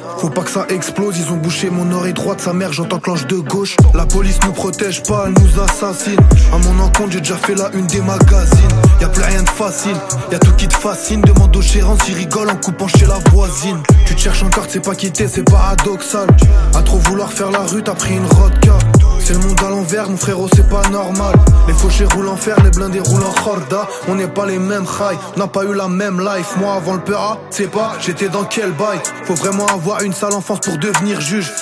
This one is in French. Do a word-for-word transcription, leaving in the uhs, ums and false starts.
Faut pas que ça explose, ils ont bouché mon oreille droite, sa mère j'entends clenche de gauche. La police nous protège pas, elle nous assassine. À mon encontre j'ai déjà fait la une des magazines. Y'a plus rien de facile, y'a tout qui te fascine. Demande au gérant s'il rigole en coupant chez la voisine. Tu te cherches encore, tu sais pas quitter, c'est paradoxal. À trop vouloir faire la rue, t'as pris une rodka. C'est le monde à l'envers, mon frérot, c'est pas normal. Les fauchés roulent en fer, les blindés roulent en khorda. On n'est pas les mêmes high, on n'a pas eu la même life. Moi avant le P A, c'est pas, j'étais dans quel bail. Faut vraiment avoir une sale enfance pour devenir juge.